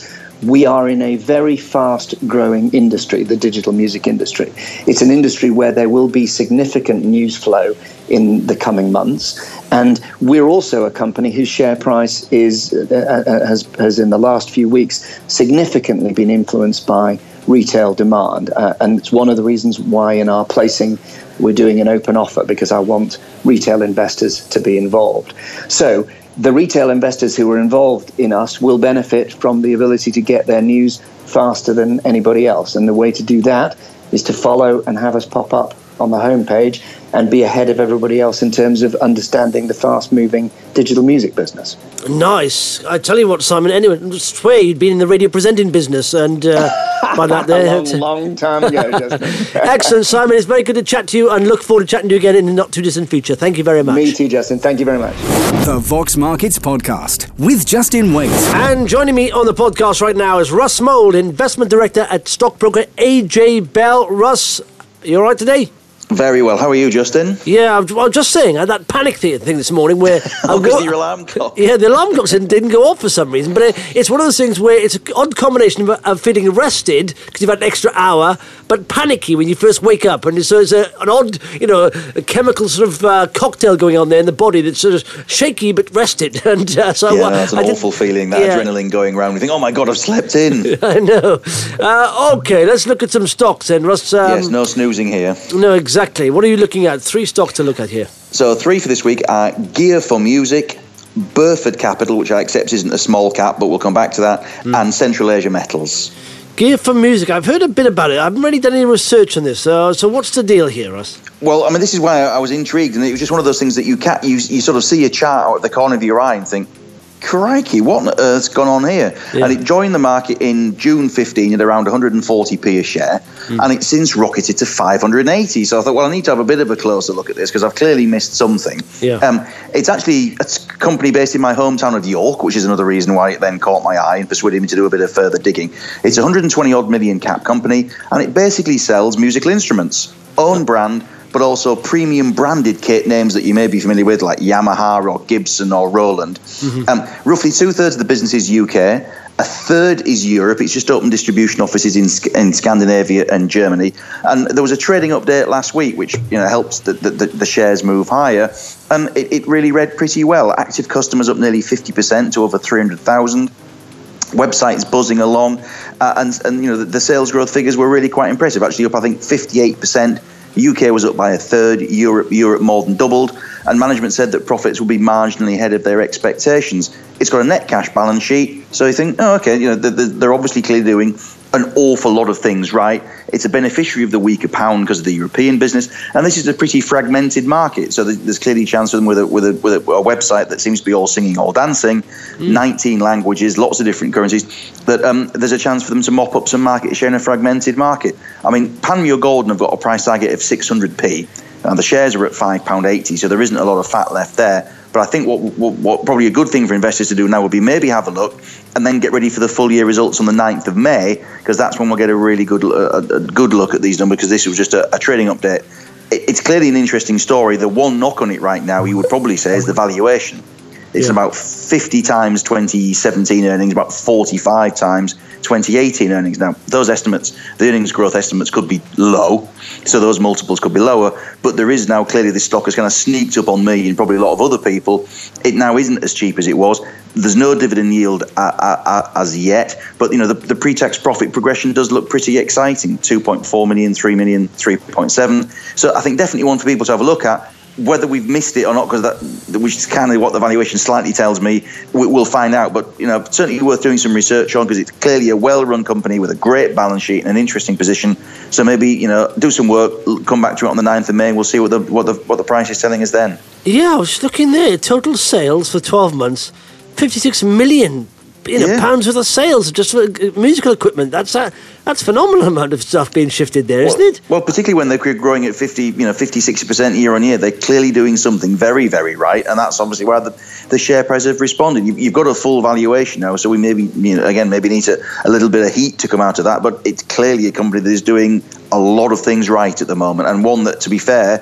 we are in a very fast-growing industry, the digital music industry. It's an industry where there will be significant news flow in the coming months, and we're also a company whose share price is uh, has, has in the last few weeks significantly been influenced by retail demand, uh, and it's one of the reasons why in our placing we're doing an open offer, because I want retail investors to be involved. So the retail investors who are involved in us will benefit from the ability to get their news faster than anybody else. And the way to do that is to follow and have us pop up on the homepage and be ahead of everybody else in terms of understanding the fast-moving digital music business. Nice. I tell you what, Simon, anyway, I swear you'd been in the radio presenting business, and uh, by that there... a long, long time ago, Justin. Excellent, Simon. It's very good to chat to you, and look forward to chatting to you again in the not-too-distant future. Thank you very much. Me too, Justin. Thank you very much. The Vox Markets Podcast with Justin Waite. And joining me on the podcast right now is Russ Mould, Investment Director at stockbroker A J Bell. Russ, you all right today? Very well. How are you, Justin? Yeah, I'm, I'm just saying, I had that panic thing this morning where... oh, because your alarm clock. Yeah, the alarm clock didn't, didn't go off for some reason, but it, it's one of those things where it's an odd combination of, of feeling rested, because you've had an extra hour, but panicky when you first wake up, and so it's a, an odd, you know, a chemical sort of uh, cocktail going on there in the body that's sort of shaky but rested. And uh, so Yeah, I, that's an I awful feeling, that yeah. adrenaline going around. You think, oh my God, I've slept in. I know. Uh, okay, let's look at some stocks then, Russ. Um, yes, no snoozing here. No, exactly. What are you looking at? Three stocks to look at here. So three for this week are Gear for Music, Burford Capital, which I accept isn't a small cap, but we'll come back to that, mm. and Central Asia Metals. Gear for Music. I've heard a bit about it. I haven't really done any research on this. Uh, so what's the deal here, Russ? Well, I mean, this is why I was intrigued, and it was just one of those things that you can't, you, you sort of see a chart out of the corner of your eye and think, crikey, what on earth's gone on here? Yeah. And it joined the market in June fifteenth at around one hundred forty p a share, mm. and it's since rocketed to five hundred eighty. So I thought, well, I need to have a bit of a closer look at this because I've clearly missed something. Yeah. Um, it's actually a company based in my hometown of York, which is another reason why it then caught my eye and persuaded me to do a bit of further digging. It's a one hundred twenty odd million cap company, and it basically sells musical instruments, own brand, but also premium branded kit names that you may be familiar with, like Yamaha or Gibson or Roland. Mm-hmm. Um, roughly two-thirds of the business is U K, a third is Europe. It's just opened distribution offices in, in Scandinavia and Germany. And there was a trading update last week, which you know helps the, the, the shares move higher. And it, it really read pretty well. Active customers up nearly fifty percent to over three hundred thousand. Website's buzzing along. Uh, and, and you know the, the sales growth figures were really quite impressive. Actually up, I think, fifty-eight percent. U K was up by a third, Europe Europe more than doubled, and management said that profits will be marginally ahead of their expectations. It's got a net cash balance sheet, so you think, oh, okay, you know, they're, they're obviously clearly doing an awful lot of things right. It's a beneficiary of the weaker pound because of the European business, and this is a pretty fragmented market, so there's clearly a chance for them with a, with a, with a, a website that seems to be all singing, all dancing, mm. nineteen languages, lots of different currencies, that um, there's a chance for them to mop up some market share in a fragmented market. I mean, Panmure Gordon have got a price target of six hundred p, and the shares are at five pounds eighty, so there isn't a lot of fat left there. But I think what, what, what probably a good thing for investors to do now would be maybe have a look and then get ready for the full year results on the ninth of May, because that's when we'll get a really good a, a good look at these numbers, because this was just a, a trading update. It, it's clearly an interesting story. The one knock on it right now, you would probably say, is the valuation. It's yeah. about fifty times twenty seventeen earnings, about forty-five times twenty eighteen earnings. Now, those estimates, the earnings growth estimates could be low, so those multiples could be lower, but there is now clearly this stock has kind of sneaked up on me and probably a lot of other people. It now isn't as cheap as it was. There's no dividend yield uh, uh, as yet, but you know the, the pre-tax profit progression does look pretty exciting. two point four million, three million, three point seven. So I think definitely one for people to have a look at. Whether we've missed it or not, because that, which is kind of what the valuation slightly tells me, we, we'll find out. But you know, certainly worth doing some research on, because it's clearly a well-run company with a great balance sheet and an interesting position. So maybe you know, do some work, come back to it on the ninth of May, and we'll see what the what the what the price is telling us then. Yeah, I was looking there. Total sales for twelve months, fifty-six million. You know, yeah. pounds worth of sales just for musical equipment. That's a that's phenomenal amount of stuff being shifted there, well, isn't it? Well, particularly when they're growing at fifty, you know, fifty, sixty percent year on year, they're clearly doing something very, very right, and that's obviously why the, the share price have responded. You, you've got a full valuation now, so we maybe, you know, again, maybe need to, a little bit of heat to come out of that. But it's clearly a company that is doing a lot of things right at the moment, and one that, to be fair,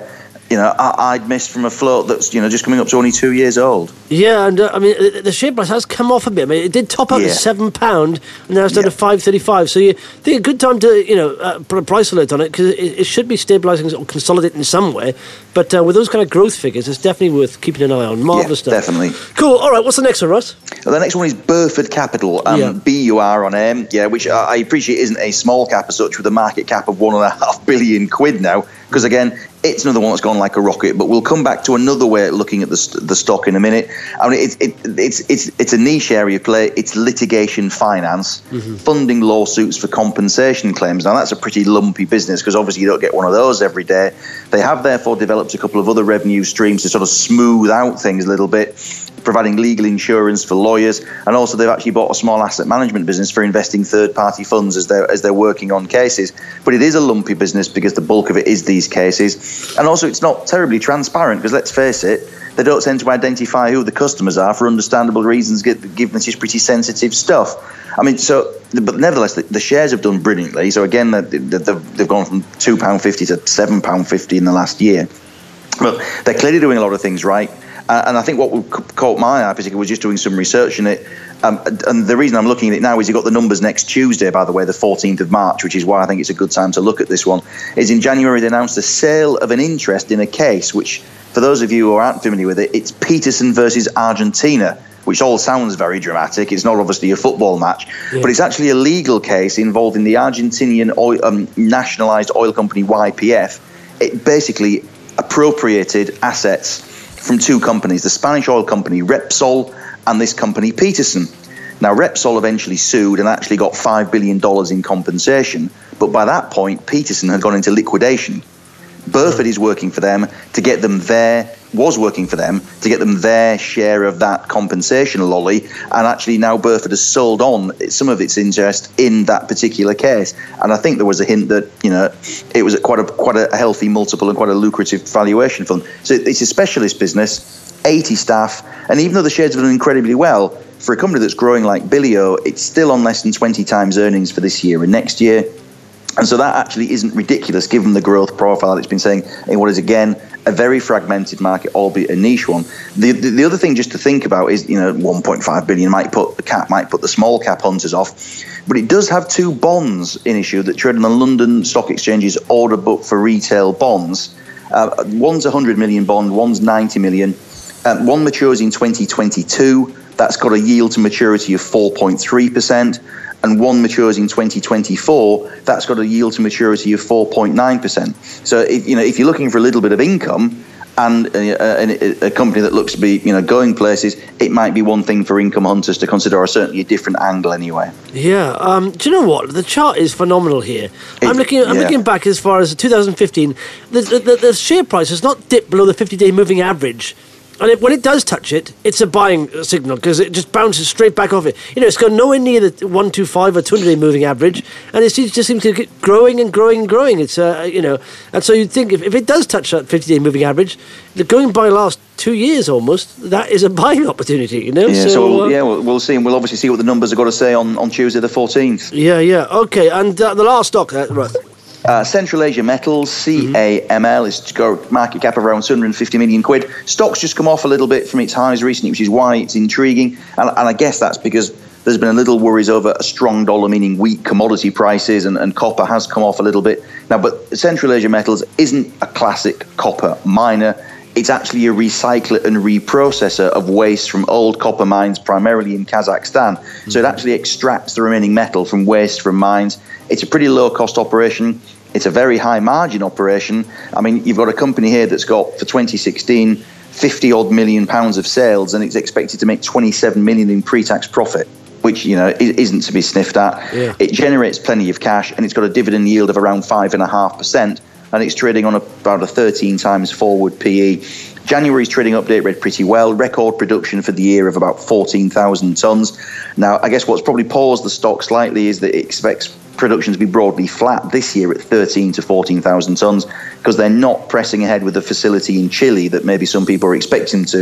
you know, I, I'd missed from a float that's, you know, just coming up to only two years old. Yeah, and uh, I mean, the, the share price has come off a bit. I mean, it did top out Yeah. at seven pound, and now it's down Yeah. to five thirty-five. So you think a good time to, you know, uh, put a price alert on it, because it, it should be stabilising or consolidating in some way. But uh, with those kind of growth figures, it's definitely worth keeping an eye on. Marvellous Yeah, stuff. definitely. Cool. All right, what's the next one, Ross? Well, the next one is Burford Capital, um, Yeah. B U R on M, yeah, which I, I appreciate isn't a small cap as such, with a market cap of one and a half billion quid now, because again, it's another one that's gone like a rocket. But we'll come back to another way of looking at the st- the stock in a minute. I mean, it's it, it's it's it's a niche area of play. It's litigation finance, Mm-hmm. funding lawsuits for compensation claims. Now that's a pretty lumpy business, because obviously you don't get one of those every day. They have therefore developed a couple of other revenue streams to sort of smooth out things a little bit, providing legal insurance for lawyers, and also they've actually bought a small asset management business for investing third-party funds as they're as they're working on cases. But it is a lumpy business because the bulk of it is these cases, and also it's not terribly transparent, because let's face it, they don't tend to identify who the customers are for understandable reasons, given this is pretty sensitive stuff. I mean, so but nevertheless, the, the shares have done brilliantly. So again, they've, they've, they've gone from two pounds fifty to seven pounds fifty in the last year. But they're clearly doing a lot of things right. Uh, and I think what caught my eye particularly was just doing some research in it. Um, and the reason I'm looking at it now is you've got the numbers next Tuesday, by the way, the fourteenth of March, which is why I think it's a good time to look at this one. Is in January they announced the sale of an interest in a case, which, for those of you who aren't familiar with it, it's Peterson versus Argentina, which all sounds very dramatic. It's not obviously a football match, yeah. but it's actually a legal case involving the Argentinian oil, um, nationalised oil company Y P F. It basically appropriated assets from two companies, the Spanish oil company Repsol and this company Peterson. Now, Repsol eventually sued and actually got five billion dollars in compensation, but by that point, Peterson had gone into liquidation. Burford is working for them to get them their, was working for them to get them their share of that compensation lolly, and actually now Burford has sold on some of its interest in that particular case. And I think there was a hint that, you know, it was at quite a quite a healthy multiple and quite a lucrative valuation fund. So it's a specialist business, eighty staff, and even though the shares have done incredibly well, for a company that's growing like Billio, it's still on less than twenty times earnings for this year and next year. And so that actually isn't ridiculous, given the growth profile that it's been saying in what is, again, a very fragmented market, albeit a niche one. The, the the other thing just to think about is, you know, one point five billion might put the cap might put the small cap hunters off, but it does have two bonds in issue that trade on the London Stock Exchange's order book for retail bonds. Uh, one's a one hundred million bond, one's ninety million. Um, one matures in twenty twenty-two. That's got a yield to maturity of four point three percent. And one matures in twenty twenty-four, that's got a yield to maturity of four point nine percent. So, if, you know, if you're looking for a little bit of income and a, a, a company that looks to be, you know, going places, it might be one thing for income hunters to consider, or certainly a different angle anyway. Yeah. Um, do you know what? The chart is phenomenal here. It, I'm looking. I'm yeah. looking back as far as two thousand fifteen. The, the, the share price has not dipped below the fifty-day moving average. And it, when it does touch it, it's a buying signal, because it just bounces straight back off it. You know, it's gone nowhere near the one twenty-five or two hundred day moving average, and it just seems to get growing and growing and growing. It's, uh, you know, and so you'd think if, if it does touch that fifty day moving average, the going by last two years almost, that is a buying opportunity, you know? Yeah, so, so we'll, uh, yeah, we'll, we'll see, and we'll obviously see what the numbers have got to say on, on Tuesday the fourteenth. Yeah, yeah, okay, and uh, the last stock, uh, Russ. Uh, Central Asia Metals, C A M L, it's got a market cap of around two hundred fifty million quid. Stock's just come off a little bit from its highs recently, which is why it's intriguing. And, and I guess that's because there's been a little worries over a strong dollar, meaning weak commodity prices, and, and copper has come off a little bit. Now, but Central Asia Metals isn't a classic copper miner. It's actually a recycler and reprocessor of waste from old copper mines, primarily in Kazakhstan. Mm-hmm. So it actually extracts the remaining metal from waste from mines. It's a pretty low-cost operation. It's a very high-margin operation. I mean, you've got a company here that's got, for twenty sixteen, fifty-odd million pounds of sales, and it's expected to make twenty-seven million in pre-tax profit, which, you know, isn't to be sniffed at. Yeah. It generates plenty of cash, and it's got a dividend yield of around five point five percent, and it's trading on a, about a thirteen times forward P E. January's trading update read pretty well. Record production for the year of about fourteen thousand tonnes. Now, I guess what's probably paused the stock slightly is that it expects production to be broadly flat this year at thirteen to fourteen thousand tonnes, because they're not pressing ahead with the facility in Chile that maybe some people are expecting to.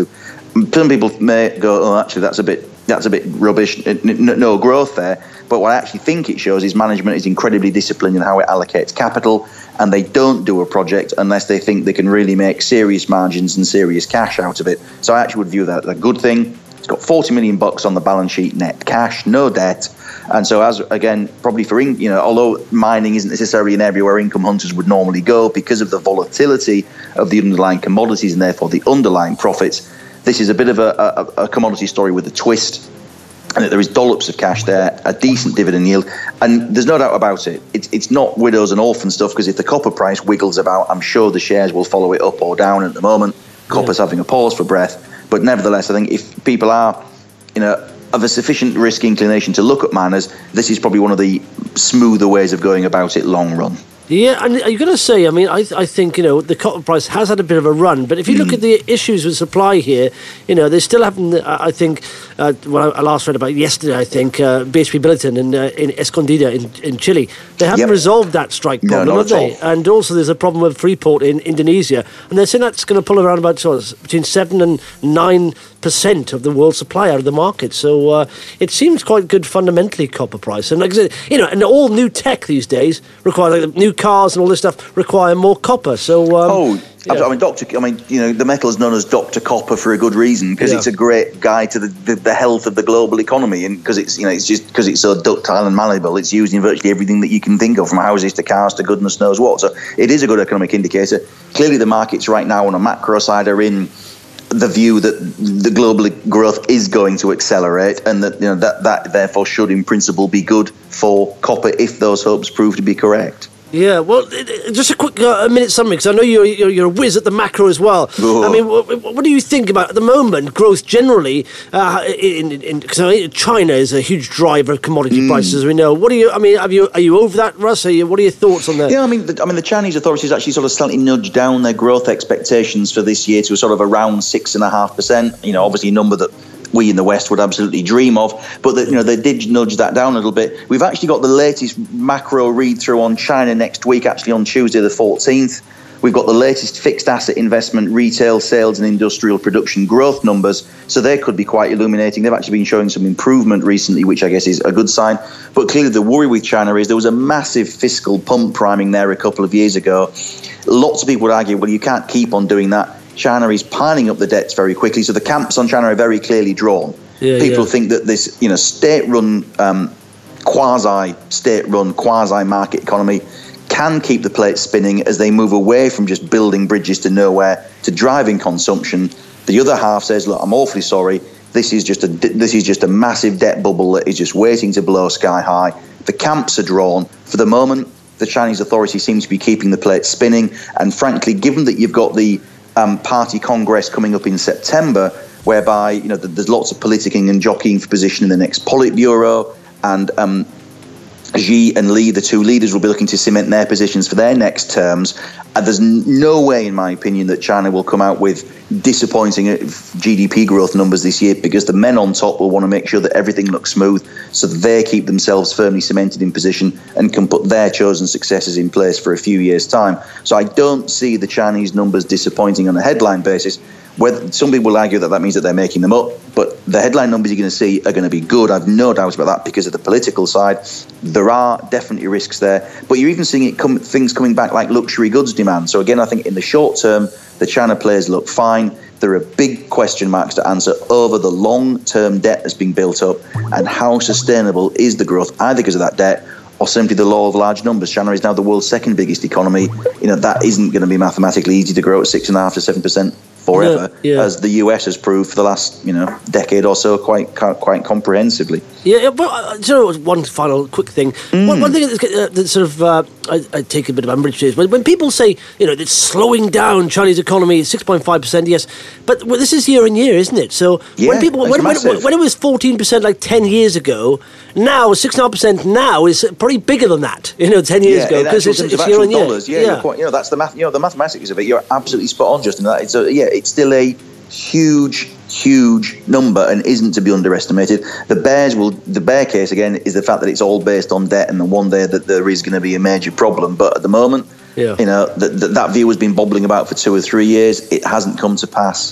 some people may go, oh, actually, that's a bit that's a bit rubbish. No growth there. But what I actually think it shows is management is incredibly disciplined in how it allocates capital, and they don't do a project unless they think they can really make serious margins and serious cash out of it. So I actually would view that as a good thing. It's got forty million bucks on the balance sheet, net cash, no debt. And so, as again, probably for, you know, although mining isn't necessarily an area where income hunters would normally go because of the volatility of the underlying commodities and therefore the underlying profits, this is a bit of a, a, a commodity story with a twist, and that there is dollops of cash there, a decent dividend yield, and there's no doubt about it. It's, it's not widows and orphan stuff, because if the copper price wiggles about, I'm sure the shares will follow it up or down at the moment. Copper's yeah. having a pause for breath. But nevertheless, I think if people are, you know, of a sufficient risk inclination to look at miners, this is probably one of the smoother ways of going about it long run. Yeah, and you've got to say, I mean, I, I think, you know, the copper price has had a bit of a run, but if you mm. look at the issues with supply here, you know, they still haven't, uh, I think, uh, what I last read about yesterday, I think, uh, B H P Billiton in, uh, in Escondida in, in Chile, they haven't yep. resolved that strike problem, no, have they? All. And also there's a problem with Freeport in Indonesia, and they're saying that's going to pull around about so, between seven and nine percent of the world supply out of the market. So uh, it seems quite good fundamentally, copper price. And like I said, you know, and all new tech these days require, like new cars and all this stuff require more copper. So um, oh, yeah. I mean, Doctor I mean, you know, the metal is known as Doctor Copper for a good reason, because yeah. it's a great guide to the, the, the health of the global economy, and because it's, you know, it's just because it's so ductile and malleable, it's used in virtually everything that you can think of, from houses to cars to goodness knows what. So it is a good economic indicator. Clearly, the markets right now on a macro side are in the view that the global growth is going to accelerate, and that, you know, that that therefore should in principle be good for copper if those hopes prove to be correct. Yeah, well, just a quick uh, minute summary, because I know you're, you're you're a whiz at the macro as well. Ooh. I mean, what, what do you think about, at the moment, growth generally? Uh, in, in, cause I mean, China is a huge driver of commodity mm. prices, as we know. What do you? I mean, have you are you over that, Russ? Are you, what are your thoughts on that? Yeah, I mean, the, I mean, the Chinese authorities actually sort of slightly nudged down their growth expectations for this year to a sort of around six and a half percent. You know, obviously a number that we in the West would absolutely dream of, but the, you know, they did nudge that down a little bit. We've actually got the latest macro read-through on China next week, actually on Tuesday the fourteenth. We've got the latest fixed asset investment, retail sales and industrial production growth numbers, so they could be quite illuminating. They've actually been showing some improvement recently, which I guess is a good sign. But clearly the worry with China is there was a massive fiscal pump priming there a couple of years ago. Lots of people would argue, well, you can't keep on doing that. China is piling up the debts very quickly, so the camps on China are very clearly drawn. Yeah, People yeah. think that this, you know, state-run, um, quasi-state-run, quasi-market economy can keep the plate spinning as they move away from just building bridges to nowhere to driving consumption. The other half says, "Look, I'm awfully sorry. This is just a this is just a massive debt bubble that is just waiting to blow sky high." The camps are drawn. For the moment, the Chinese authorities seem to be keeping the plate spinning, and frankly, given that you've got the Um, party congress coming up in September, whereby, you know, there's lots of politicking and jockeying for position in the next Politburo, and um, Xi and Li, the two leaders, will be looking to cement their positions for their next terms. And there's no way, in my opinion, that China will come out with disappointing G D P growth numbers this year, because the men on top will want to make sure that everything looks smooth, so that they keep themselves firmly cemented in position and can put their chosen successors in place for a few years' time. So I don't see the Chinese numbers disappointing on a headline basis. Whether, some people will argue that that means that they're making them up, but the headline numbers you're going to see are going to be good. I've no doubt about that, because of the political side. There are definitely risks there, but you're even seeing it come, things coming back like luxury goods demand. So again, I think in the short term, the China players look fine. There are big question marks to answer over the long-term debt that's being built up, and how sustainable is the growth, either because of that debt or simply the law of large numbers. China is now the world's second biggest economy. You know, that isn't going to be mathematically easy to grow at six and a half to seven percent forever, yeah, yeah. as the U S has proved for the last, you know, decade or so, quite quite comprehensively. Yeah, but uh, you know, one final quick thing. Mm. One, one thing that's, uh, that sort of uh, I, I take a bit of umbrage to is when, when people say, you know, it's slowing down Chinese economy, six point five percent, yes, but well, this is year on year, isn't it? So yeah, when people when, when, when it was fourteen percent like ten years ago, now six and a half percent now is probably bigger than that. You know, ten years yeah, ago, because it's, it's year on year. Dollars, yeah, yeah. You're quite, you know, that's the math. You know, the mathematics of it. You're absolutely spot on, Justin. That it's a, yeah, it's still a huge, huge number and isn't to be underestimated. The bears will. The bear case again is the fact that it's all based on debt, and the one day that there is going to be a major problem. But at the moment, yeah. you know, th- th- that view has been bobbling about for two or three years. It hasn't come to pass.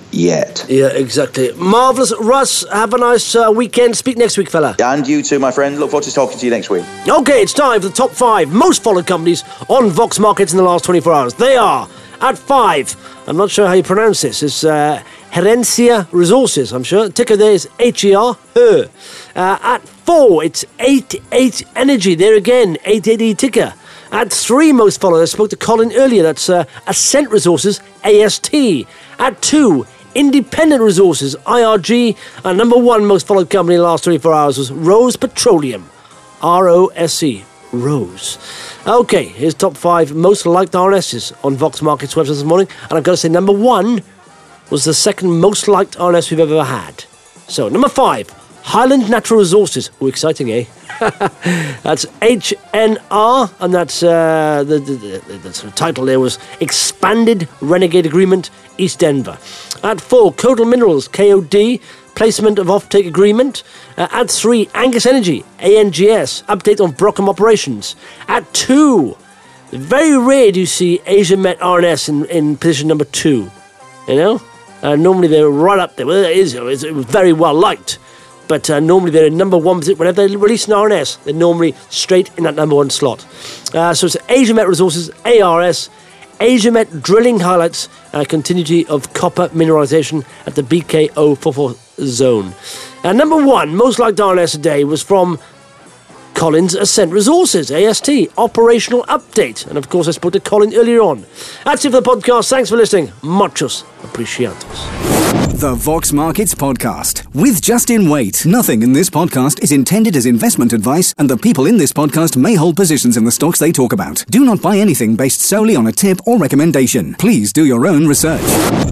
yet. Yeah, exactly. Marvellous. Russ, have a nice uh, weekend. Speak next week, fella. And you too, my friend. Look forward to talking to you next week. Okay, it's time for the top five most followed companies on Vox Markets in the last twenty-four hours. They are, at five, I'm not sure how you pronounce this, it's uh, Herencia Resources, I'm sure. Ticker there is H E R, her. Uh, at four, it's eighty-eight Energy. There again, eighty-eight ticker. At three, most followed, I spoke to Colin earlier, that's uh, Ascent Resources, A S T. At two, Independent Resources, I R G. And number one most followed company in the last twenty-four hours was Rose Petroleum, R O S E, Rose. Okay, here's top five most liked R N Ss on Vox Markets website this morning. And I've got to say, number one was the second most liked R N S we've ever had. So, number five, Highland Natural Resources. Oh, exciting, eh? That's H N R, and that's uh, the, the, the, the sort of title there was Expanded Renegade Agreement, East Denver. At four, Codal Minerals, K O D, Placement of Offtake Agreement. Uh, at three, Angus Energy, A N G S, Update on Brockham Operations. At two, very rare do you see Asia Met R N S in, in position number two. You know? Uh, normally they're right up there. Well, it is, it's very well liked. But uh, normally they're in number one position. Whenever they release an R N S, they're normally straight in that number one slot. Uh, so it's Asia Met Resources, A R S, Asia Met Drilling Highlights, uh, continuity of copper mineralisation at the B K zero four four zone. Uh, number one, most liked R N S today was from Collins Ascent Resources, A S T, Operational Update. And of course, I spoke to Colin earlier on. That's it for the podcast. Thanks for listening. Muchos apreciados. The Vox Markets Podcast with Justin Waite. Nothing in this podcast is intended as investment advice, and the people in this podcast may hold positions in the stocks they talk about. Do not buy anything based solely on a tip or recommendation. Please do your own research.